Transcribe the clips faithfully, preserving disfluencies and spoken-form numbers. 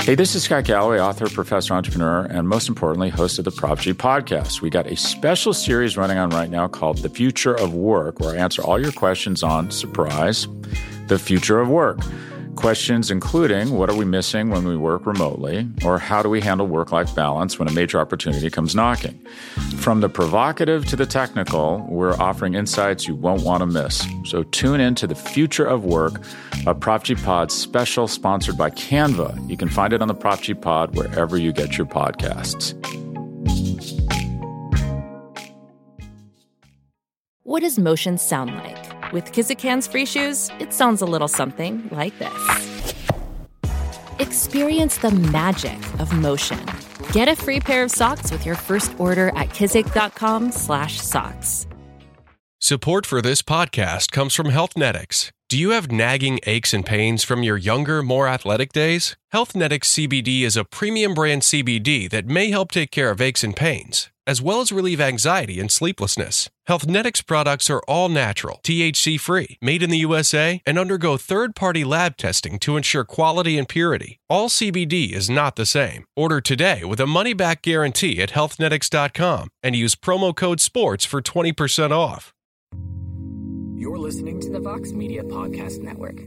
Hey, this is Scott Galloway, author, professor, entrepreneur, and most importantly, host of the Prop G podcast. We got a special series running on right now called The Future of Work, where I answer all your questions on, surprise, the future of work. Questions including, what are we missing when we work remotely? Or how do we handle work-life balance when a major opportunity comes knocking? From the provocative to the technical, we're offering insights you won't want to miss. So tune in to The Future of Work, a Prop G Pod special sponsored by Canva. You can find it on the Prop G Pod wherever you get your podcasts. What does motion sound like? With Kizik Hands Free Shoes, it sounds a little something like this. Experience the magic of motion. Get a free pair of socks with your first order at kizik.com slash socks. Support for this podcast comes from Healthnetics. Do you have nagging aches and pains from your younger, more athletic days? Healthnetics C B D is a premium brand C B D that may help take care of aches and pains, as well as relieve anxiety and sleeplessness. Healthnetics products are all natural, T H C-free, made in the U S A, and undergo third-party lab testing to ensure quality and purity. All C B D is not the same. Order today with a money-back guarantee at healthnetics dot com and use promo code SPORTS for twenty percent off. You're listening to the Vox Media Podcast Network.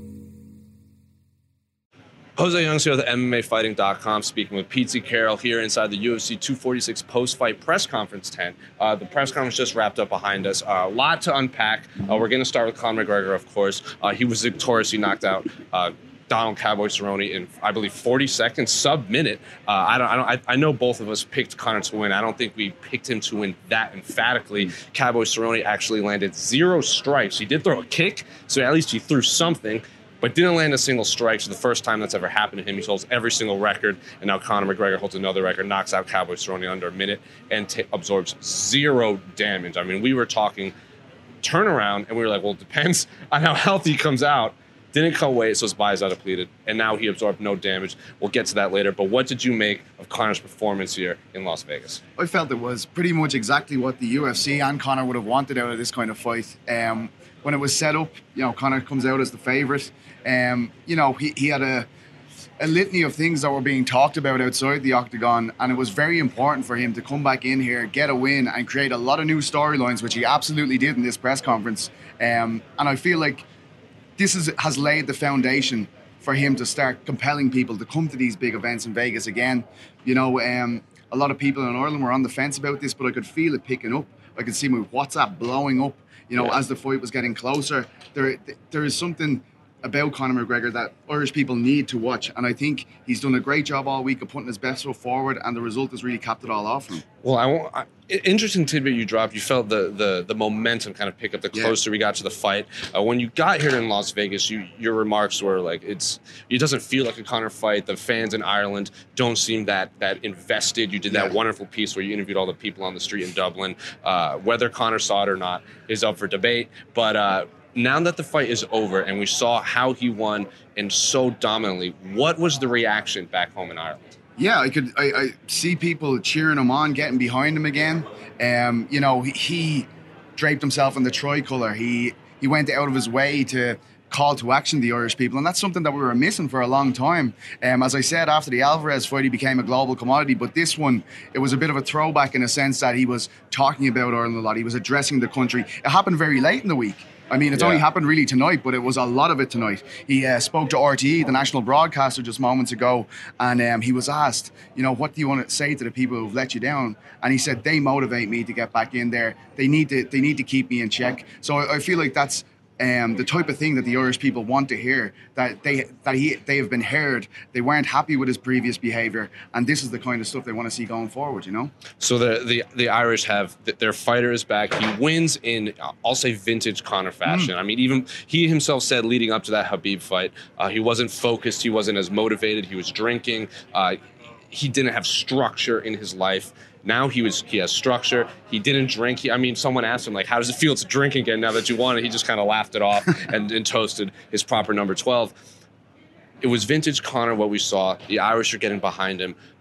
Jose Youngs here with M M A Fighting dot com, speaking with Pete Carroll here inside the U F C two forty-six post-fight press conference tent. Uh, the press conference just wrapped up behind us. Uh, a lot to unpack. Uh, we're going to start with Conor McGregor, of course. Uh, he was victorious. He knocked out uh, Donald Cowboy Cerrone in, I believe, forty seconds, sub-minute. Uh, I don't. I don't. I, I know both of us picked Conor to win. I don't think we picked him to win that emphatically. Cowboy Cerrone actually landed zero strikes. He did throw a kick, so at least he threw something, but didn't land a single strike. So the first time that's ever happened to him. He holds every single record, and now Conor McGregor holds another record, knocks out Cowboy Cerrone under a minute, and t- absorbs zero damage. I mean, we were talking turnaround, and we were like, well, it depends on how healthy he comes out. Didn't cut weight, so his bodies are depleted, and now he absorbed no damage. We'll get to that later, but what did you make of Conor's performance here in Las Vegas? I felt it was pretty much exactly what the U F C and Conor would have wanted out of this kind of fight. Um, when it was set up, you know, Conor comes out as the favourite. Um, you know, he, he had a, a litany of things that were being talked about outside the octagon, and it was very important for him to come back in here, get a win, and create a lot of new storylines, which he absolutely did in this press conference. Um, and I feel like this is, has laid the foundation for him to start compelling people to come to these big events in Vegas again. You know, um, a lot of people in Ireland were on the fence about this, but I could feel it picking up. I could see my WhatsApp blowing up, you know, yeah. as the fight was getting closer. There, there is something about Conor McGregor that Irish people need to watch, and I think he's done a great job all week of putting his best foot forward, and the result has really capped it all off for him. Well, I, won't, I interesting tidbit you dropped. You felt the the the momentum kind of pick up the closer yeah. we got to the fight. Uh, when you got here in Las Vegas, you your remarks were like, it's it doesn't feel like a Conor fight. The fans in Ireland don't seem that that invested. You did that yeah. wonderful piece where you interviewed all the people on the street in Dublin. Uh, whether Conor saw it or not is up for debate, but. Uh, Now that the fight is over and we saw how he won and so dominantly, what was the reaction back home in Ireland? Yeah, I could I, I see people cheering him on, getting behind him again. Um, you know, he, he draped himself in the tricolour. He he went out of his way to call to action the Irish people, and that's something that we were missing for a long time. Um, as I said, after the Alvarez fight, he became a global commodity, but this one, it was a bit of a throwback in a sense that he was talking about Ireland a lot. He was addressing the country. It happened very late in the week. I mean, it's yeah. only happened really tonight, but it was a lot of it tonight. He uh, spoke to R T E, the national broadcaster, just moments ago, and um, he was asked, you know, what do you want to say to the people who've let you down? And he said, they motivate me to get back in there. They need to, they need to keep me in check. So I, I feel like that's Um, the type of thing that the Irish people want to hear, that they that he they have been heard. They weren't happy with his previous behaviour, and this is the kind of stuff they want to see going forward, you know? So the the, the Irish have, their fighter is back. He wins in, I'll say, vintage Conor fashion. Mm. I mean, even he himself said leading up to that Khabib fight, uh, he wasn't focused, he wasn't as motivated, he was drinking, uh, he didn't have structure in his life. Now he was he has structure. He didn't drink. He, I mean, someone asked him, like, how does it feel to drink again now that you won it? He just kind of laughed it off and, and toasted his proper number twelve. It was vintage Conor, what we saw. The Irish are getting behind him.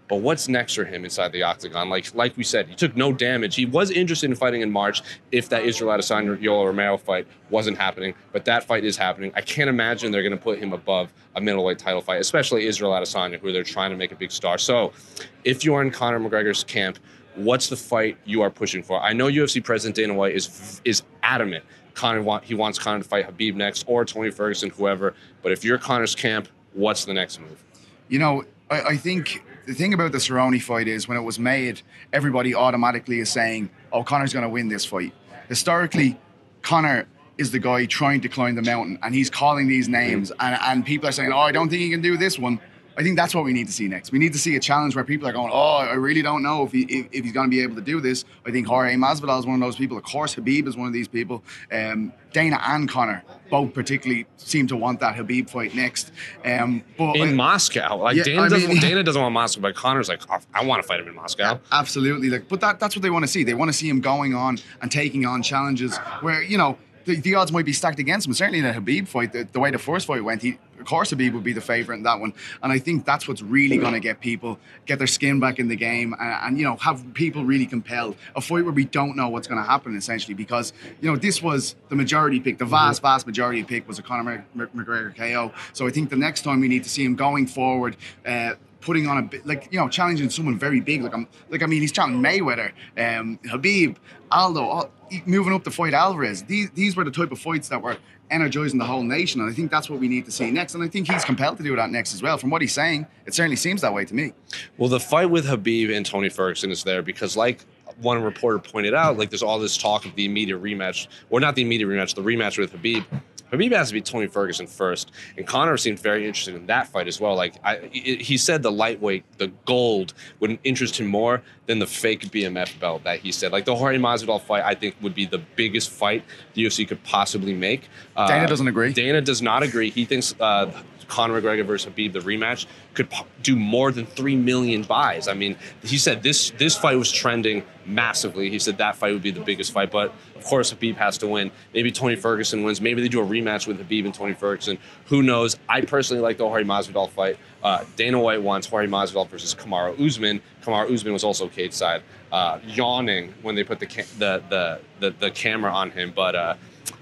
But what's next for him inside the octagon? Like like we said, he took no damage. He was interested in fighting in March if that Israel Adesanya Yoel Romero fight wasn't happening, but that fight is happening. I can't imagine they're going to put him above a middleweight title fight, especially Israel Adesanya, who they're trying to make a big star. So if you're in Conor McGregor's camp, what's the fight you are pushing for? I know U F C President Dana White is is adamant. Conor want, he wants Conor to fight Khabib next, or Tony Ferguson, whoever. But if you're Conor's camp, what's the next move? You know, I, I think the thing about the Cerrone fight is when it was made, everybody automatically is saying, oh, Conor's going to win this fight. Historically, Conor is the guy trying to climb the mountain, and he's calling these names, and, and people are saying, oh, I don't think he can do this one. I think that's what we need to see next. We need to see a challenge where people are going, oh, I really don't know if he if, if he's going to be able to do this. I think Jorge Masvidal is one of those people. Of course, Khabib is one of these people. Um, Dana and Conor both particularly seem to want that Khabib fight next. Um, but in I, Moscow, like yeah, Dana I doesn't mean, Dana doesn't want Moscow, but Conor's like, oh, I want to fight him in Moscow. Absolutely, like, but that that's what they want to see. They want to see him going on and taking on challenges where, you know, the, the odds might be stacked against him. Certainly in a Khabib fight, the, the way the first fight went, he, of course Khabib would be the favourite in that one. And I think that's what's really going to get people, get their skin back in the game and, and, you know, have people really compelled. A fight where we don't know what's going to happen, essentially, because, you know, this was the majority pick. The vast, vast majority pick was a Conor McGregor K O. So I think the next time we need to see him going forward, uh, putting on a bit, like, you know, challenging someone very big. Like, I'm, like I mean, he's challenging Mayweather, um, Khabib, Aldo, all, moving up to fight Alvarez. These these were the type of fights that were energizing the whole nation, and I think that's what we need to see next. And I think he's compelled to do that next as well. From what he's saying, it certainly seems that way to me. Well, the fight with Khabib and Tony Ferguson is there because, like one reporter pointed out, like there's all this talk of the immediate rematch, or not the immediate rematch, the rematch with Khabib. Habib has to be Tony Ferguson first, and Conor seemed very interested in that fight as well. Like I, he said, the lightweight, the gold, would interest him more than the fake B M F belt that he said. Like the Jorge Masvidal fight, I think would be the biggest fight the U F C could possibly make. Uh, Dana doesn't agree. Dana does not agree. He thinks uh, Conor McGregor versus Khabib, the rematch, could po- do more than three million buys. I mean, he said this this fight was trending massively. He said that fight would be the biggest fight, but of course Khabib has to win. Maybe Tony Ferguson wins. Maybe they do a rematch with Khabib and Tony Ferguson. Who knows? I personally like the Jorge Masvidal fight. Uh, Dana White wants Jorge Masvidal versus Kamaru Usman. Kamaru Usman was also cage side, uh, yawning when they put the, ca- the, the the the camera on him, but. Uh,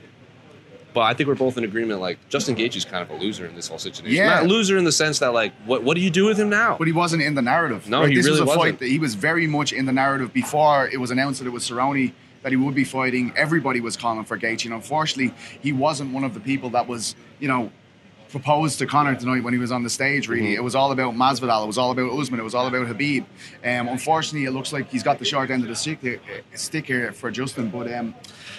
But I think we're both in agreement, like, Justin Gaethje's kind of a loser in this whole situation. Yeah. Not a loser in the sense that, like, what what do you do with him now? But he wasn't in the narrative. No, right? he this really was a wasn't. fight that he was very much in the narrative before it was announced that it was Cerrone that he would be fighting. Everybody was calling for Gaethje, and unfortunately, he wasn't one of the people that was, you know, proposed to Conor tonight when he was on the stage, really. Mm-hmm. It was all about Masvidal. It was all about Usman. It was all about Khabib. Um, unfortunately, it looks like he's got the short end of the stick here, stick here for Justin. But, um,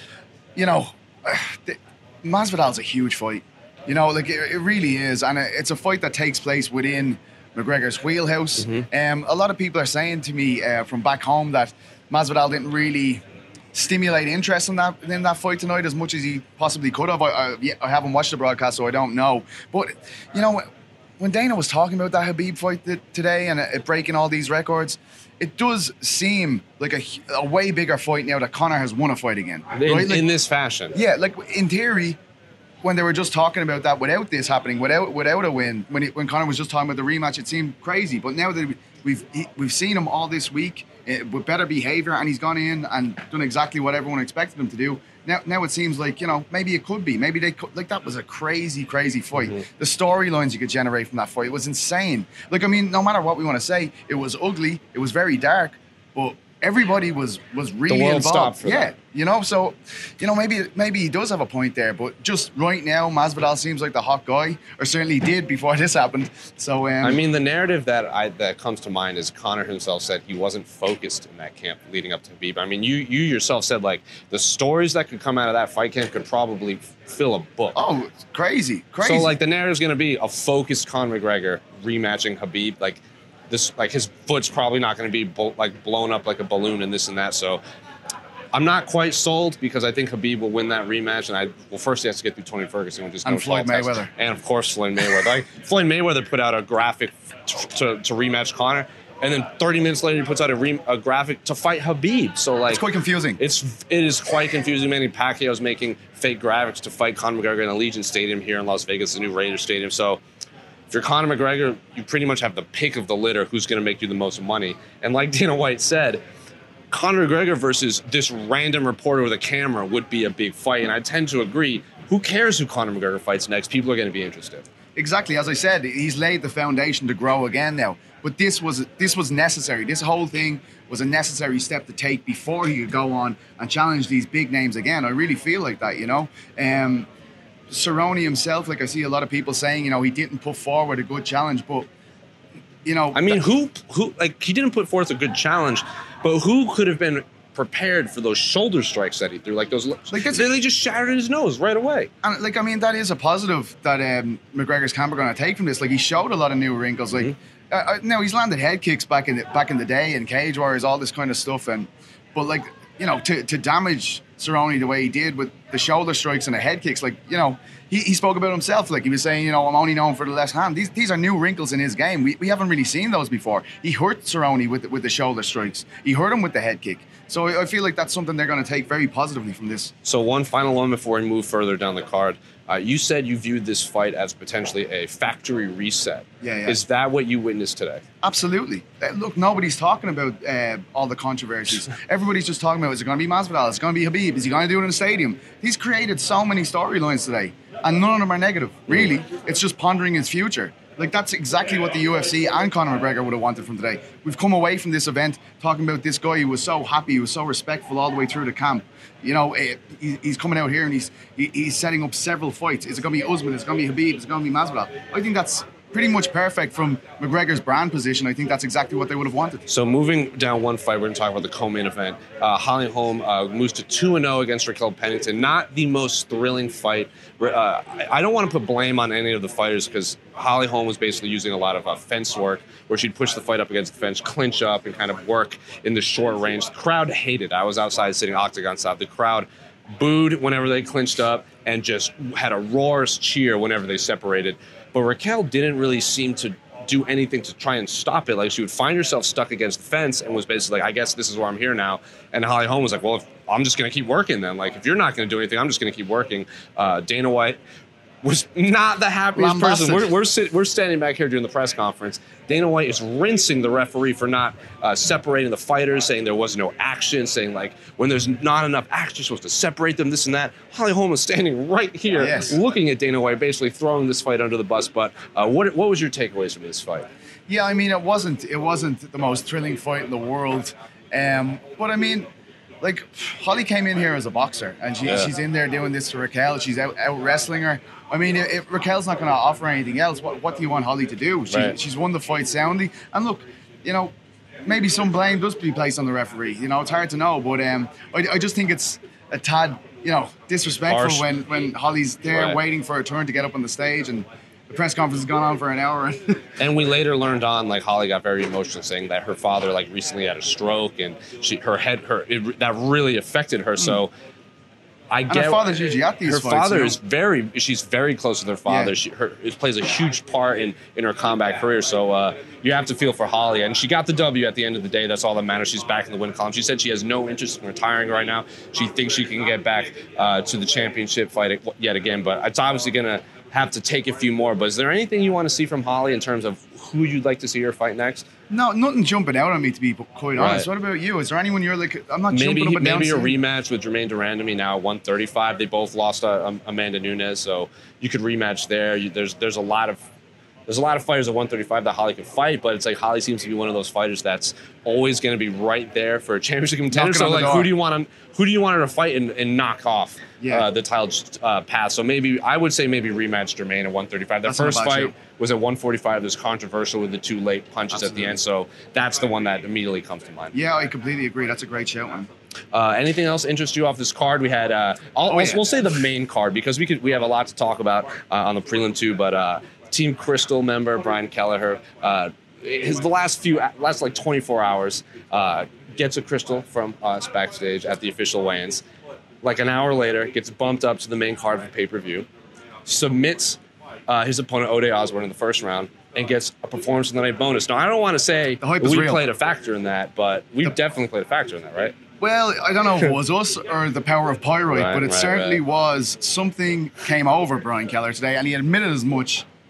you know, the, Masvidal's a huge fight. You know, like, it, it really is. And it's a fight that takes place within McGregor's wheelhouse. Mm-hmm. Um, a lot of people are saying to me uh, from back home that Masvidal didn't really stimulate interest in that in that fight tonight as much as he possibly could have. I, I, yeah, I haven't watched the broadcast, so I don't know. But, you know, when Dana was talking about that Khabib fight th- today and it breaking all these records, it does seem like a, a way bigger fight now that Conor has won a fight again. In, right? Like, in this fashion. Yeah, like, in theory, when they were just talking about that without this happening, without without a win, when it, when Conor was just talking about the rematch, it seemed crazy. But now that we've we've seen him all this week uh, with better behaviour, and he's gone in and done exactly what everyone expected him to do. Now, now it seems like, you know, maybe it could be. Maybe they could. Like, that was a crazy, crazy fight. Mm-hmm. The storylines you could generate from that fight, it was insane. Like, I mean, no matter what we want to say, it was ugly. It was very dark, but everybody was was really the world involved. Stopped for yeah, that. You know, so, you know, maybe maybe he does have a point there, but just right now, Masvidal seems like the hot guy, or certainly did before this happened. So, um, I mean, the narrative that I that comes to mind is Conor himself said he wasn't focused in that camp leading up to Khabib. I mean, you you yourself said, like, the stories that could come out of that fight camp could probably fill a book. Oh, it's crazy, crazy. So, like, the narrative's going to be a focused Conor McGregor rematching Khabib, like. This, like, his foot's probably not going to be bo- like blown up like a balloon and this and that. So I'm not quite sold because I think Khabib will win that rematch. And I well, first he has to get through Tony Ferguson, which is and no Floyd test. Mayweather, and of course Floyd Mayweather. Like, Floyd Mayweather put out a graphic t- to to rematch Conor, and then thirty minutes later he puts out a, re- a graphic to fight Khabib. So, like, it's quite confusing. It's it is quite confusing. Manny Pacquiao's making fake graphics to fight Conor McGregor in Allegiant Stadium here in Las Vegas, the new Raiders Stadium. So. If you're Conor McGregor, you pretty much have the pick of the litter who's going to make you the most money. And like Dana White said, Conor McGregor versus this random reporter with a camera would be a big fight. And I tend to agree. Who cares who Conor McGregor fights next? People are going to be interested. Exactly. As I said, he's laid the foundation to grow again now. But this was this was necessary. This whole thing was a necessary step to take before he could go on and challenge these big names again. I really feel like that, you know. Um, Cerrone himself, like I see a lot of people saying, you know, he didn't put forward a good challenge, but, you know. I mean, who, who, like, he didn't put forth a good challenge, but who could have been prepared for those shoulder strikes that he threw? Like, those, like they, they just shattered his nose right away. And, like, I mean, that is a positive that um, McGregor's camp are going to take from this. Like, he showed a lot of new wrinkles. Like, mm-hmm. uh, now he's landed head kicks back in the, back in the day and Cage Warriors, all this kind of stuff. And, but, like, you know, to, to damage Cerrone the way he did with the shoulder strikes and the head kicks, like, you know, he, he spoke about himself. Like, he was saying, you know, I'm only known for the left hand. These these are new wrinkles in his game. We, we haven't really seen those before. He hurt Cerrone with, with the shoulder strikes. He hurt him with the head kick. So I feel like that's something they're going to take very positively from this. So one final one before we move further down the card. Uh, you said you viewed this fight as potentially a factory reset. Yeah, yeah. Is that what you witnessed today? Absolutely. Uh, look, nobody's talking about uh, all the controversies. Everybody's just talking about, is it going to be Masvidal? Is it going to be Khabib? Is he going to do it in a stadium? He's created so many storylines today, and none of them are negative, really. It's just pondering his future. Like, that's exactly what the U F C and Conor McGregor would have wanted from today. We've come away from this event talking about this guy who was so happy, he was so respectful all the way through the camp. You know, he's coming out here and he's he's setting up several fights. Is it going to be Usman? Is it going to be Khabib? Is it going to be Masvidal? I think that's pretty much perfect from McGregor's brand position. I think that's exactly what they would have wanted. So moving down one fight, we're going to talk about the co-main event. Uh, Holly Holm uh, moves to two and oh against Raquel Pennington. Not the most thrilling fight. Uh, I don't want to put blame on any of the fighters because Holly Holm was basically using a lot of uh, fence work where she'd push the fight up against the fence, clinch up, and kind of work in the short range. The crowd hated. I was outside sitting octagon side. The crowd booed whenever they clinched up and just had a roarous cheer whenever they separated. But Raquel didn't really seem to do anything to try and stop it. Like, she would find herself stuck against the fence and was basically like, I guess this is why I'm here now. And Holly Holm was like, well, if, I'm just going to keep working then. Like, if you're not going to do anything, I'm just going to keep working. Uh, Dana White was not the happiest Lambasted. person. We're we're, sit, we're standing back here during the press conference. Dana White is rinsing the referee for not uh, separating the fighters, saying there was no action, saying, like, when there's not enough action, you're supposed to separate them, this and that. Holly Holm is standing right here yes. looking at Dana White, basically throwing this fight under the bus. But uh, what what was your takeaways from this fight? Yeah, I mean, it wasn't it wasn't the most thrilling fight in the world. Um, but, I mean, like, Holly came in here as a boxer, and she, yeah. she's in there doing this to Raquel. She's out, out wrestling her. I mean, if, if Raquel's not going to offer anything else, what, what do you want Holly to do? She, right. She's won the fight soundly. And look, you know, maybe some blame does be placed on the referee. You know, it's hard to know. But um, I, I just think it's a tad, you know, disrespectful Harsh. when, when Holly's there right. waiting for her turn to get up on the stage, and the press conference has gone on for an hour. And we later learned on, like, Holly got very emotional, saying that her father, like, recently had a stroke, and she, her head, her it, that really affected her. Mm. So I and get her father's usually at these her fights, father you know? is very, she's very close with her father. Yeah. She her, it plays a huge part in, in her combat career. So uh, you have to feel for Holly. And she got the W at the end of the day. That's all that matters. She's back in the win column. She said she has no interest in retiring right now. She thinks she can get back uh, to the championship fight yet again. But it's obviously going to have to take a few more. But is there anything you want to see from Holly in terms of who you'd like to see her fight next? No, nothing jumping out on me, to be quite honest. Right. What about you? Is there anyone you're like, I'm not Maybe jumping up and down? maybe a saying- rematch with Jermaine Durandamy now at one thirty-five. They both lost uh, Amanda Nunes, so you could rematch there. You, there's there's a lot of there's a lot of fighters at one thirty-five that Holly can fight, but it's like Holly seems to be one of those fighters that's always going to be right there for a championship contender. Knocking So on the like, door. who do you want to who do you want her to fight and, and knock off Yeah. uh, the title uh, path? So maybe I would say maybe rematch Jermaine at one thirty-five. The That's not a first bad fight show. was at one forty-five. There's controversial with the two late punches Absolutely. at the end, so that's the one that immediately comes to mind. Yeah, I completely agree. That's a great shout, man. Uh, anything else interest you off this card? We had, uh, I'll, Oh, I'll- yeah. we'll say the main card because we could we have a lot to talk about uh, on the prelim too. But uh, Team Crystal member Brian Kelleher, uh, his the last few last like twenty-four hours uh, gets a crystal from us backstage at the official weigh-ins. Like an hour later, gets bumped up to the main card for pay-per-view, submits uh, his opponent Ode Osborne in the first round, and gets a performance of the night bonus. Now, I don't want to say The hype is we real. played a factor in that, but we definitely played a factor in that, right? Well, I don't know if it was us or the power of Pyroid, Right, but it right, certainly right. was something came over Brian Keller today, and he admitted as much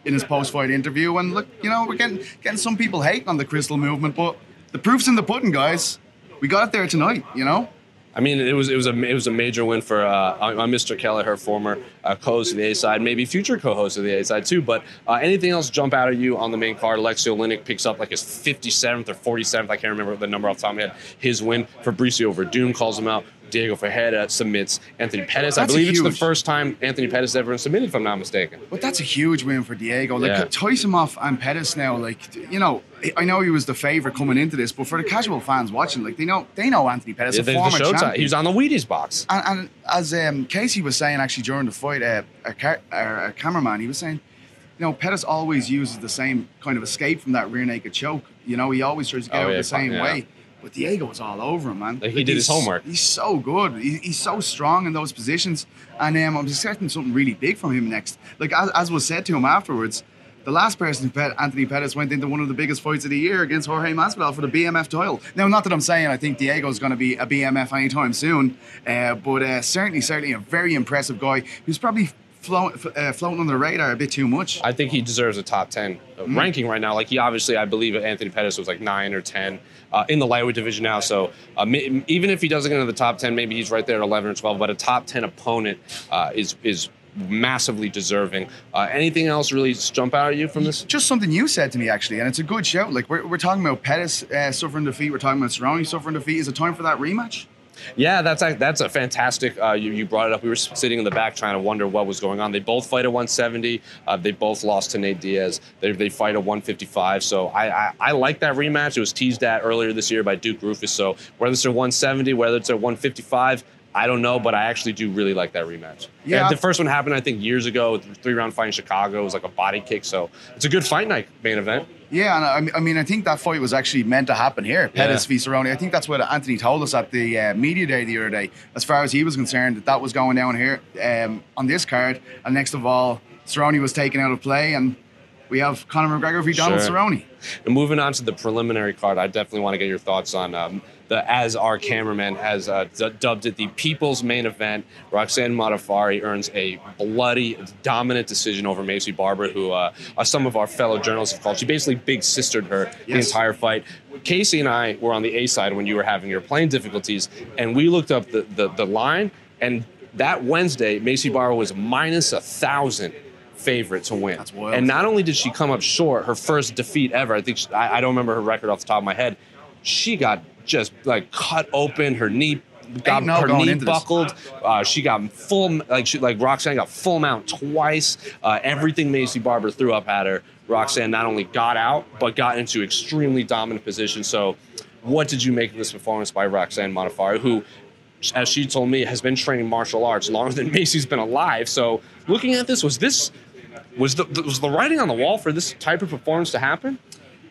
in his post-fight interview. And look, you know, we're getting getting some people hating on the Crystal movement, but the proof's in the pudding, guys. We got it there tonight, you know. I mean, it was it was a it was a major win for uh, Mister Kelleher, former uh, co-host of the A side, maybe future co-host of the A side too. But uh, anything else jump out at you on the main card? Alexei Oleinik picks up like his fifty-seventh or forty-seventh, I can't remember the number off the top of my head. His win. Fabricio Verdum calls him out. Diego Ferreira submits Anthony Pettis. That's I believe huge. It's the first time Anthony Pettis ever submitted, if I'm not mistaken. But that's a huge win for Diego. Like, Yeah. Toisimov and Pettis now, like, you know, I know he was the favourite coming into this, but for the casual fans watching, like, they know they know Anthony Pettis, Yeah, a the, the former Showtime. champion. He was on the Wheaties box. And, and as um, Casey was saying, actually, during the fight, uh, a, car- uh, a cameraman, he was saying, you know, Pettis always uses the same kind of escape from that rear naked choke. You know, he always tries to get Oh, out yeah, the same yeah. way. But Diego was all over him, man. Like, he did his he's- homework. He's so good. He, he's so strong in those positions. And um, I'm expecting something really big from him next. Like, as, as was said to him afterwards, the last person who bet Anthony Pettis went into one of the biggest fights of the year against Jorge Masvidal for the B M F title. Now, not that I'm saying I think Diego's going to be a B M F anytime soon, uh, but uh, certainly, certainly a very impressive guy who's probably float, uh, floating under the radar a bit too much. I think he deserves a top ten Mm-hmm. ranking right now. Like, he obviously, I believe Anthony Pettis was like nine or ten uh, in the lightweight division now. So uh, ma- even if he doesn't get into the top ten, maybe he's right there at eleven or twelve. But a top ten opponent uh, is is massively deserving. Uh, anything else really jump out at you from this? Just something you said to me, actually, and it's a good shout. Like, we're, we're talking about Pettis uh, suffering defeat. We're talking about Cerrone suffering defeat. Is it time for that rematch? Yeah, that's a, that's a fantastic. Uh, you, you brought it up. We were sitting in the back trying to wonder what was going on. They both fight at one seventy. Uh, they both lost to Nate Diaz. They, they fight at one fifty-five. So I, I I like that rematch. It was teased at earlier this year by Duke Rufus. So whether it's at one seventy, whether it's at one fifty-five, I don't know, but I actually do really like that rematch. Yeah. And the first one happened, I think, years ago. Three round fight in Chicago. It was like a body kick. So it's a good fight night main event. Yeah, and I mean- I mean, I think that fight was actually meant to happen here, Pettis v. Cerrone. I think that's what Anthony told us at the uh, media day the other day. As far as he was concerned, that that was going down here um, on this card. And next of all, Cerrone was taken out of play, and we have Conor McGregor v. Donald Sure. Cerrone. And moving on to the preliminary card, I definitely want to get your thoughts on um, the, as our cameraman has uh, d- dubbed it, the people's main event. Roxanne Modafferi earns a bloody, dominant decision over Macy Barber, who uh, uh, some of our fellow journalists have called. She basically big sistered her the Yes. entire fight. Casey and I were on the A side when you were having your playing difficulties, and we looked up the, the, the line, and that Wednesday, Macy Barber was minus a thousand favorite to win. That's wild. And not only did she come up short, her first defeat ever, I think she, I, I don't remember her record off the top of my head, she got just like cut open, her knee got Ain't no her going knee into this. buckled. Uh, she got full like she like Roxanne got full mount twice. Uh, everything Macy Barber threw up at her, Roxanne not only got out but got into extremely dominant position. So, what did you make of this performance by Roxanne Modafferi, who, as she told me, has been training martial arts longer than Macy's been alive? So, looking at this, was this was the was the writing on the wall for this type of performance to happen?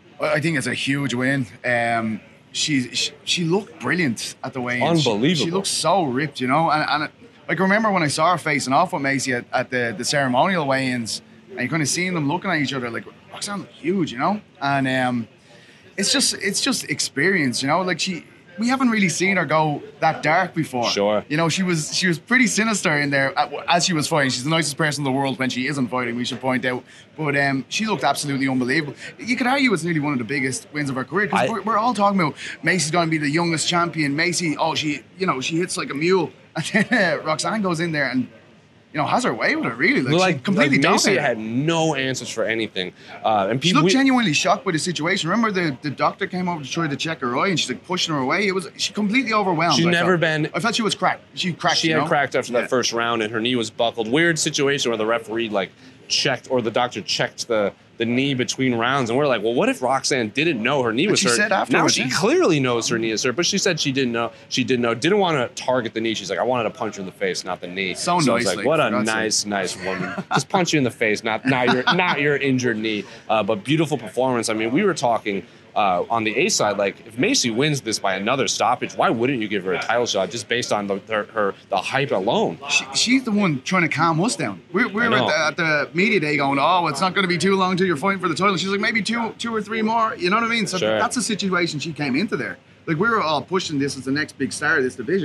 I think it's a huge win. Um, she, she she looked brilliant at the weigh-in. She- Unbelievable. She, looked so ripped, you know. And, and like, I remember when I saw her facing off with Macy at, at the, the ceremonial weigh-ins, and you kind of seeing them looking at each other like, Roxanne looked huge, you know. And um, it's just it's just experience, you know. Like, she. We haven't really seen her go that dark before. Sure. You know, she was she was pretty sinister in there as she was fighting. She's the nicest person in the world when she isn't fighting, we should point out. But um, she looked absolutely unbelievable. You could argue it's nearly one of the biggest wins of her career, because I- we're, we're all talking about Macy's going to be the youngest champion. Macy, oh, she, you know, she hits like a mule. And then uh, Roxanne goes in there and, you know, has her way with it, really. Like, Like, she completely like Macy dominated. had no answers for anything, uh, and She people. looked genuinely shocked by the situation. Remember, the, the doctor came over to try to check her eye, and she's like pushing her away. It was she completely overwhelmed. She's I never felt. been- I felt she was cracked. She cracked. She you had know? cracked after Yeah. that first round, and her knee was buckled. Weird situation where the referee like checked, or the doctor checked the, the knee between rounds, and we're like, well, what if Roxanne didn't know her knee But was she hurt? said Now afterwards, she yeah. clearly knows her knee is hurt, but she said she didn't know. She didn't know. Didn't want to target the knee. She's like, I wanted to punch her in the face, not the knee. So I was nicely, like, what a for God's nice, nice woman. Just punch you in the face, not not your not your injured knee. Uh, but beautiful performance. I mean, we were talking. Uh, on the A side, like, if Macy wins this by another stoppage, why wouldn't you give her a title shot just based on the her, her the hype alone? She, she's the one trying to calm us down. We're, we're I know. at, the, at the media day going, oh, it's not going to be too long till you're fighting for the title. She's like, maybe two two or three more. You know what I mean? So Sure. that's the situation she came into there. Like, we were all pushing this as the next big star of this division.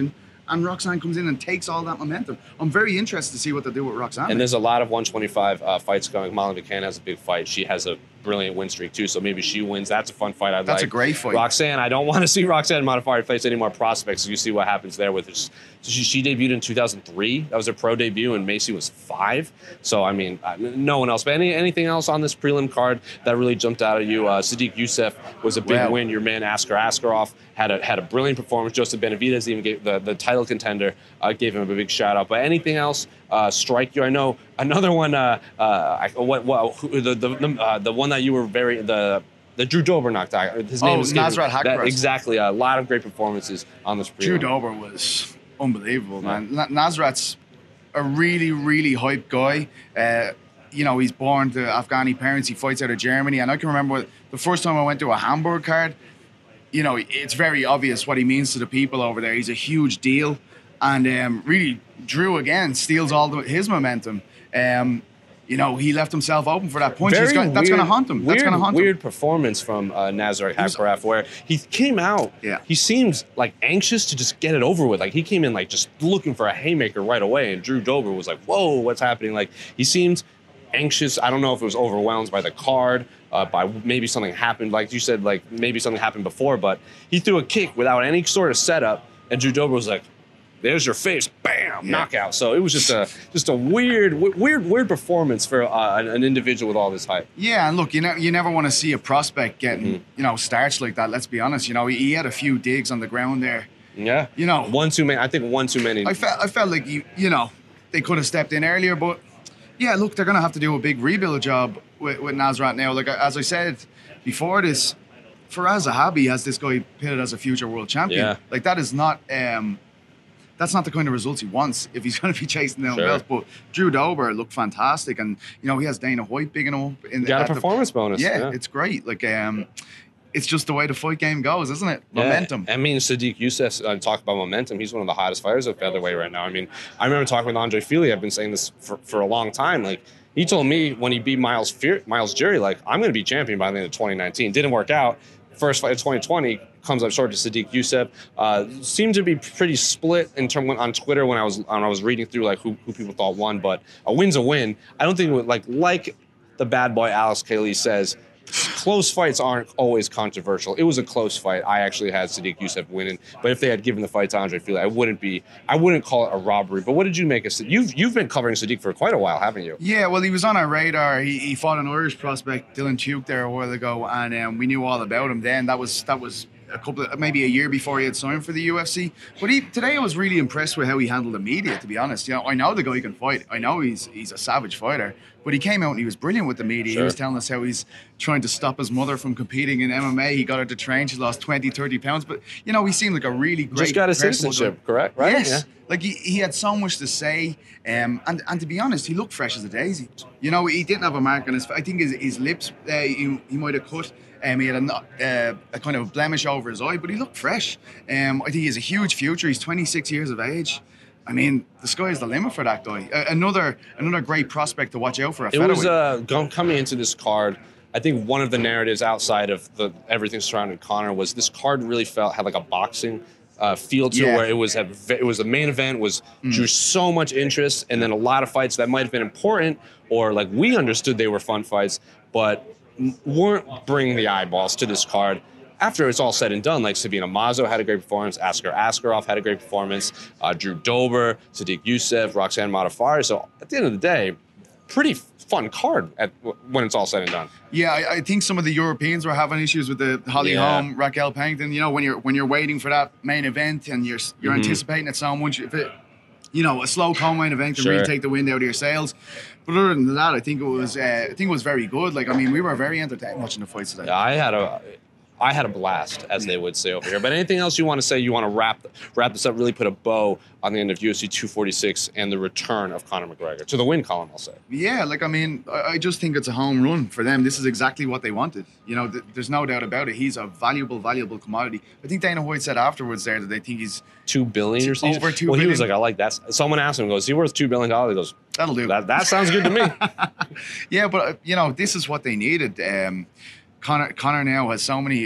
and Roxanne comes in and takes all that momentum. I'm very interested to see what they do with Roxanne. And there's a lot of one twenty-five uh, fights going. Molly McCann has a big fight. She has a brilliant win streak too, so maybe she wins. That's a fun fight. I'd That's like. a great fight. Roxanne, I don't want to see Roxanne Modafferi face any more prospects. So you see what happens there with her. So she, she debuted in two thousand three. That was her pro debut, and Macy was five. So I mean, no one else. But any anything else on this prelim card that really jumped out at you? Uh, Sadiq Youssef was a big Wow. win. Your man Askar Askarov had a had a brilliant performance. Joseph Benavidez even gave the the title contender uh, gave him a big shout out. But anything else uh, strike you? I know another one. Uh, uh, I, what, what who, the the the, uh, the one that you were very the the Drew Dober knocked out. His name Oh, is Nasrat Haqparast. Exactly. A lot of great performances on this prelim. Drew Dober was unbelievable, man. Na- Nasrat's a really, really hyped guy. Uh, you know, he's born to Afghani parents. He fights out of Germany. And I can remember the first time I went to a Hamburg card, you know, it's very obvious what he means to the people over there. He's a huge deal. And um, really, Drew, again, steals all the, his momentum. Um, you know, he left himself open for that punch. He's Very got, that's weird- going to haunt him. That's Weird, going to haunt weird him. performance from uh, Nasrat was- Haqparast, where he came out. Yeah. He seemed like anxious to just get it over with. Like he came in like just looking for a haymaker right away, and Drew Dober was like, "Whoa, what's happening?" Like he seemed anxious. I don't know if it was overwhelmed by the card, uh, by maybe something happened. Like you said, like maybe something happened before, but he threw a kick without any sort of setup, and Drew Dober was like, "There's your face, bam, Yeah. knockout." So it was just a just a weird, w- weird, weird performance for uh, an, an individual with all this hype. Yeah, and look, you know, you never want to see a prospect getting, Mm-hmm. you know, starched like that. Let's be honest. You know, he, he had a few digs on the ground there. Yeah, You know. one too many. I think one too many. I felt, I felt like you, you know, they could have stepped in earlier, but yeah, look, they're gonna have to do a big rebuild job with, with Nasrat now. Like as I said before this, Faraz Zahabi has this guy pitted as a future world champion. Yeah. Like that is not. Um, That's not the kind of results he wants if he's going to be chasing down Sure. belts. But Drew Dober looked fantastic, and you know he has Dana White bigging him up. In, Got a at the- performance bonus. Yeah, yeah. it's great. Like um, it's just the way the fight game goes, isn't it? Yeah. Momentum. I mean, Sadiq Youssef, uh, talk about momentum. He's one of the hottest fighters of featherweight right now. I mean, I remember talking with Andre Fili. I've been saying this for, for a long time. Like, he told me when he beat Miles Fear, Miles Jury, like, I'm going to be champion by the end of twenty nineteen. Didn't work out. First fight of twenty twenty comes up short to Sadiq Youssef. Uh, seemed to be pretty split in term on Twitter when I was when I was reading through like who, who people thought won, but a win's a win. I don't think it would, like like the bad boy Alex Kaylee says, close fights aren't always controversial. It was a close fight. I actually had Sadiq Youssef winning, but if they had given the fight to Andre Fili, I wouldn't be. I wouldn't call it a robbery. But what did you make of Sadiq? You've you've been covering Sadiq for quite a while, haven't you? Yeah, well, he was on our radar. He, he fought an Irish prospect, Dylan Tuke, there a while ago, and um, we knew all about him then. That was that was a couple of, maybe a year before he had signed for the U F C. But he, today I was really impressed with how he handled the media, to be honest. You know, I know the guy can fight. I know he's he's a savage fighter. But he came out and he was brilliant with the media. Sure. He was telling us how he's trying to stop his mother from competing in M M A. He got her to train. She lost twenty, thirty pounds. But, you know, he seemed like a really great Just got his personable citizenship, guy. correct? Right? Yes. Yeah. Like, he, he had so much to say. Um, and, and to be honest, he looked fresh as a daisy. You know, he didn't have a mark on his face. I think his, his lips, uh, he, he might have cut. Um, he had a, no- uh, a kind of blemish over his eye, but he looked fresh. Um, I think he has a huge future. He's twenty-six years of age. I mean, the sky is the limit for that guy. Uh, another another great prospect to watch out for. A It was featherweight. uh, go- coming into this card. I think one of the narratives outside of the everything surrounding Conor was this card really felt had like a boxing uh, feel to it, Yeah. where it was a, it was the main event was drew so much interest, and then a lot of fights that might have been important or like we understood they were fun fights, but n- weren't bringing the eyeballs to this card. After it's all said and done, like Sabina Mazo had a great performance, Askar Askarov had a great performance, uh, Drew Dober, Sadiq Youssef, Roxanne Modafferi. So at the end of the day, pretty fun card at, when it's all said and done. Yeah, I, I think some of the Europeans were having issues with the Holly Yeah. Holm, Raquel Pennington. You know, when you're when you're waiting for that main event and you're you're Mhm. anticipating it so much, if it, you know, a slow co-main event can Sure. really take the wind out of your sails. But other than that, I think it was uh, I think it was very good. Like, I mean, we were very entertained watching the fights today. Yeah, I had a, I had a blast, as they would say over here. But anything else you want to say? You want to wrap wrap this up? Really put a bow on the end of U F C two forty-six and the return of Conor McGregor to the win column, I'll say. Yeah, like, I mean, I, I just think it's a home run for them. This is exactly what they wanted. You know, th- there's no doubt about it. He's a valuable, valuable commodity. I think Dana White said afterwards there that they think he's Two billion or something. Over two Well, he was like, billion. I like that. Someone asked him, goes, is he worth two billion dollars? He goes, that'll do. that, that sounds good to me. Yeah, but uh, you know, this is what they needed. Um, Connor, Connor now has so many,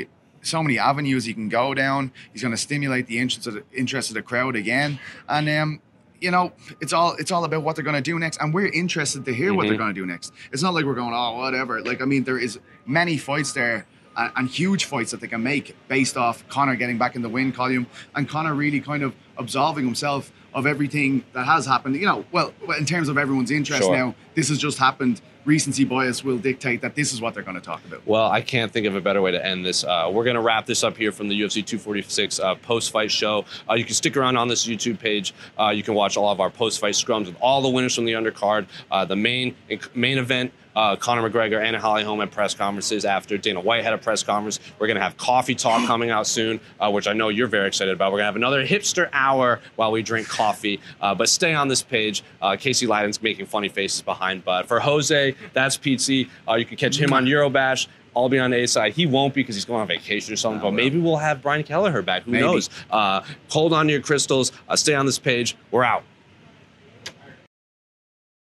so many avenues he can go down. He's going to stimulate the interest of the, interest of the crowd again. And, um, you know, it's all it's all about what they're going to do next. And we're interested to hear mm-hmm. what they're going to do next. It's not like we're going, oh, whatever. Like, I mean, there is many fights there and, and huge fights that they can make based off Conor getting back in the win column and Conor really kind of absolving himself of everything that has happened. You know, well, in terms of everyone's interest sure. now, this has just happened. Recency bias will dictate that this is what they're going to talk about. Well, I can't think of a better way to end this. Uh, we're going to wrap this up here from the U F C two forty-six uh, post-fight show. Uh, you can stick around on this YouTube page. Uh, you can watch all of our post-fight scrums with all the winners from the undercard. Uh, the main main event, uh, Conor McGregor and Holly Holm at press conferences after. Dana White had a press conference. We're going to have Coffee Talk coming out soon, uh, which I know you're very excited about. We're going to have another hipster hour while we drink coffee. Uh, but stay on this page. Uh, Casey Ladden's making funny faces behind. But for Jose, that's Pete. Uh, you can catch him on Eurobash. I'll be on A side. He won't be because he's going on vacation or something, but maybe we'll have Brian Kelleher back. Who maybe. knows? Uh, hold on to your crystals. Uh, stay on this page. We're out.